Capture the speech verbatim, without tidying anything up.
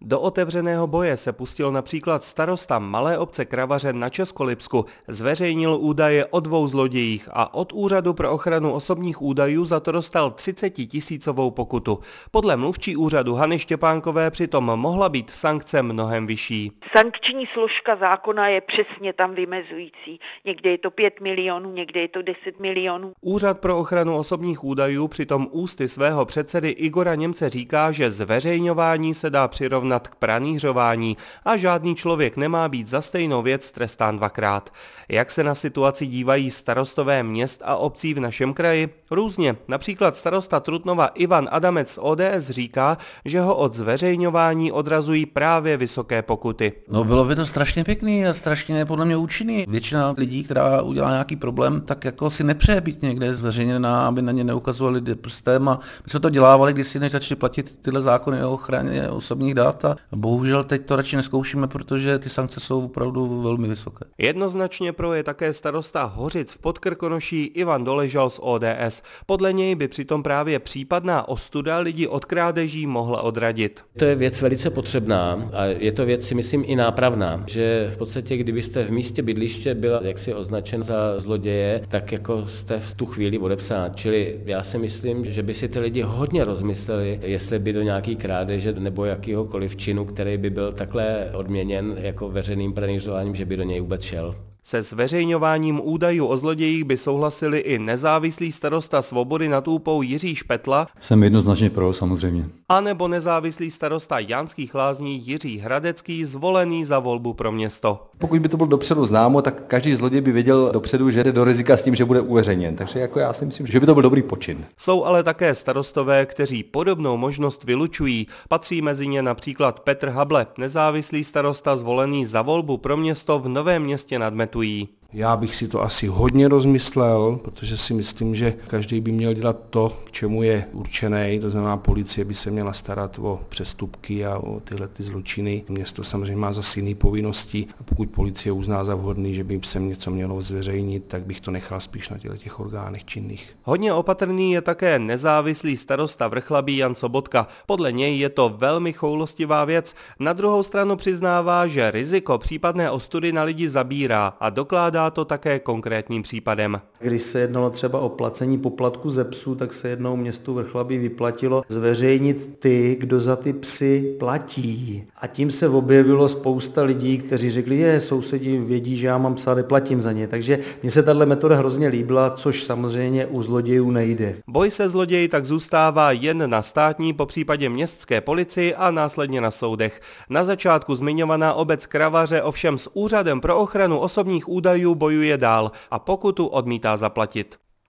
Do otevřeného boje se pustil například starosta malé obce Kravaře na Českolipsku, zveřejnil údaje o dvou zlodějích a od Úřadu pro ochranu osobních údajů za to dostal třicetitisícovou pokutu. Podle mluvčí úřadu Hany Štěpánkové přitom mohla být sankce mnohem vyšší. Sankční složka zákona je přesně tam vymezující. Někde je to pět milionů, někde je to deset milionů. Úřad pro ochranu osobních údajů přitom ústy svého předsedy Igora Němce říká, že zveřejňování se dá přirovnat k pranýřování a žádný člověk nemá být za stejnou věc trestán dvakrát. Jak se na situaci dívají starostové měst a obcí v našem kraji? Různě. Například starosta Trutnova Ivan Adamec z O D S říká, že ho od zveřejňování odrazují právě vysoké pokuty. No bylo by to strašně pěkný a strašně podle mě účinný. Většina lidí, která udělá nějaký problém, tak jako si nepřeje být někde zveřejněná, aby na ně neukazovali prstem, a my jsme to dělávali, když si než začali platit tyhle zákony o ochraně osobních dat, a bohužel teď to radši neskoušíme, protože ty sankce jsou opravdu velmi vysoké. Jednoznačně pro je také starosta Hořic v Podkrkonoší Ivan Doležal z O D S. Podle něj by přitom právě případná ostuda lidi od krádeží mohla odradit. To je věc velice potřebná a je to věc, si myslím, i nápravná, že v podstatě, kdybyste v místě bydliště byl jaksi označen za zloděje, tak jako jste v tu chvíli odepsán. Čili já si myslím, že by si ty lidi hodně rozmysleli, jestli by do nějaký krádeže nebo jakýhokoliv činu, který by byl takhle odměněn jako veřejným pranýřováním, že by do něj vůbec šel. Se zveřejňováním údajů o zlodějích by souhlasili i nezávislý starosta Svobody nad Úpou Jiří Špetla. Jsem jednoznačně pro, samozřejmě. A nebo nezávislý starosta Janských Lázní Jiří Hradecký, zvolený za volbu pro město. Pokud by to bylo dopředu známo, tak každý zloděj by věděl dopředu, že jde do rizika s tím, že bude uveřejněn. Takže jako já si myslím, že by to byl dobrý počin. Jsou ale také starostové, kteří podobnou možnost vylučují. Patří mezi ně například Petr Hable, nezávislý starosta zvolený za volbu pro město v Novém Městě nad Metují. Já bych si to asi hodně rozmyslel, protože si myslím, že každý by měl dělat to, k čemu je určený, to znamená policie by se měla starat o přestupky a o tyhle ty zločiny. Město samozřejmě má zase jiné povinnosti a pokud policie uzná za vhodný, že by se něco mělo zveřejnit, tak bych to nechal spíš na těchto těch orgánech činných. Hodně opatrný je také nezávislý starosta Vrchlabí Jan Sobotka. Podle něj je to velmi choulostivá věc. Na druhou stranu přiznává, že riziko případné ostudy na lidi zabírá a dokládá to také konkrétním případem. Když se jednalo třeba o placení poplatku ze psů, tak se jednou městu Vrchlabí vyplatilo zveřejnit ty, kdo za ty psy platí. A tím se objevilo spousta lidí, kteří řekli, je, sousedi vědí, že já mám psa, neplatím za ně. Takže mně se tahle metoda hrozně líbila, což samozřejmě u zlodějů nejde. Boj se zloději tak zůstává jen na státní, popřípadě městské policii a následně na soudech. Na začátku zmiňovaná obec Kravaře ovšem s Úřadem pro ochranu osobních údajů bojuje dál a pokutu odmítá zaplatit.